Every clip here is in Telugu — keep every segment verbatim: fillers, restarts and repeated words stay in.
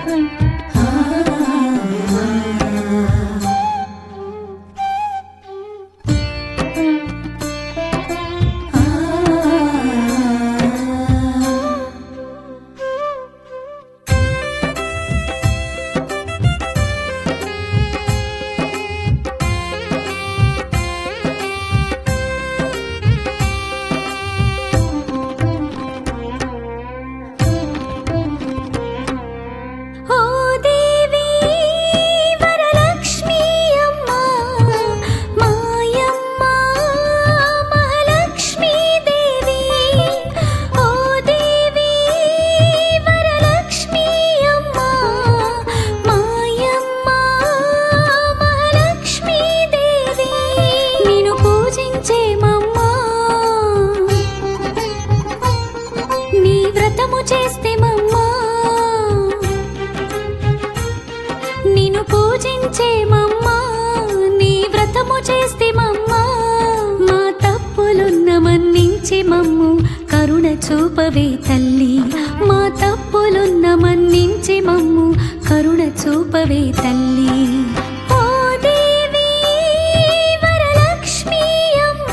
చూపవే తల్లి మా తప్పులున్న మన్నించి మమ్ము కరుణ చూపవే తల్లి ఓ దేవి వరలక్ష్మి అమ్మ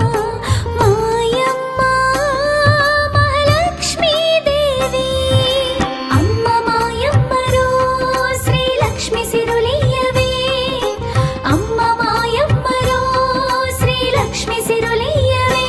మాయమ్మ మహాలక్ష్మి దేవి అమ్మ మాయమ్మరో శ్రీ లక్ష్మి సిరులియవే అమ్మ మాయమ్మరో శ్రీ లక్ష్మి సిరులియవే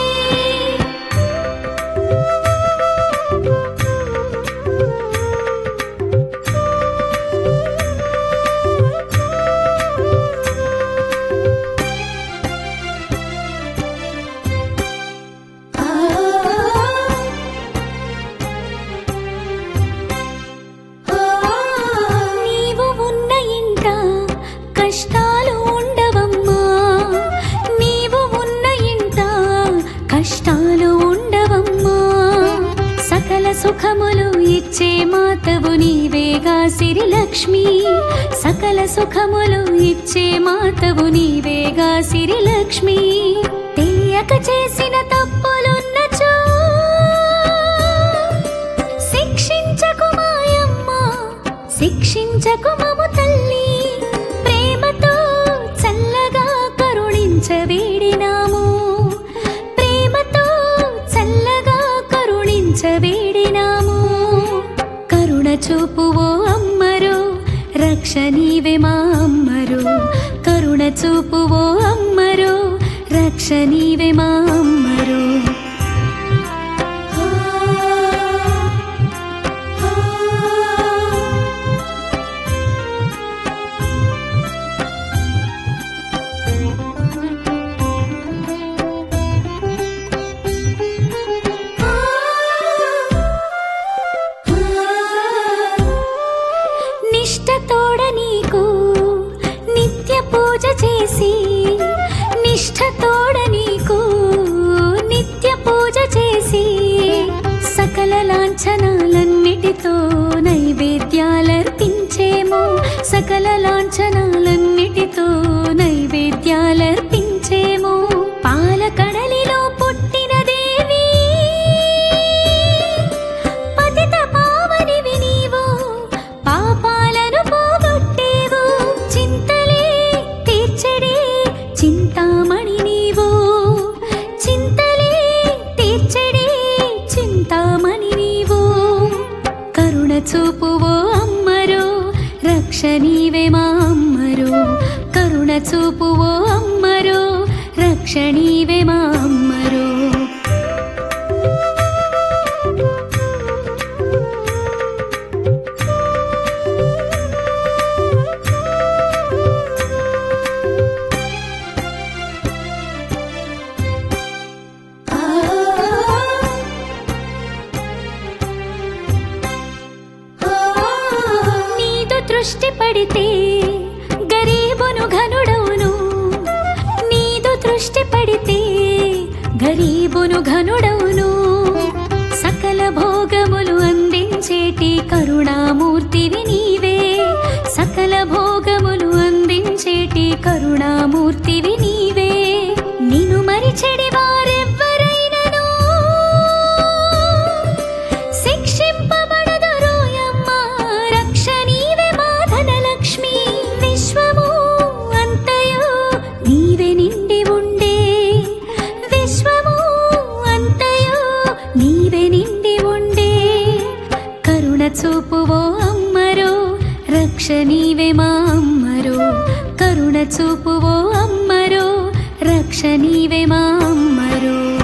సుఖములు ఇచ్చే మాతవు నీవేగా సిరి లక్ష్మి సకల సుఖములు ఇచ్చే మాతవు నీవేగా సిరి లక్ష్మి తెలియక చేసిన తప్పులున్నచో శిక్షించకు మాయమ్మ శిక్షించకు మము తల్లి ప్రేమతో చల్లగా కరుణించవేడినాము ప్రేమతో చల్లగా కరుణించవేడినాము కరుణ చూపువో అమ్మరో రక్ష నీవే మా అమ్మరో కరుణ చూపువో అమ్మరో రక్ష నీవే మా అమ్మరో నిష్ఠతోడ నీకు నిత్య పూజ చేసి నిష్ఠతోడ నీకు నిత్య పూజ చేసి సకల లాంఛనాలన్నిటితో నైవేద్యాలర్పించేమో సకల లాంఛనాలన్నిటితో నైవేద్యాలర్పించేమో పాల కడలిలో పుట్టిన దేవి పతిత పావనివి నీవు పాపాలను పోగొట్టేవు చింతలే తీర్చెడే చింతామణి నీవు చింతలే తీర్చెడే చింతామణి నీవు కరుణ చూపువో అమ్మరో రక్ష నీవే మా అమ్మరో కరుణ చూపువో అమ్మరో రక్ష నీవే మా అమ్మరో దృష్టి పడితే గరీబును ఘనుడవును నీదు దృష్టి పడితే గరీబును ఘనుడవును సకల భోగములు అందించేటి కరుణామూర్తివి నీవే సకల భోగములు అందించేటి కరుణామూర్తివి నీవే నిన్ను మరిచెడి వారెవ్వరైనను శిక్షింపబడదరోయమ్మ రక్షణి చూపువో అమ్మరో రక్ష నీవే మా అమ్మరో కరుణ చూపువో అమ్మరో రక్ష నీవే మా అమ్మరో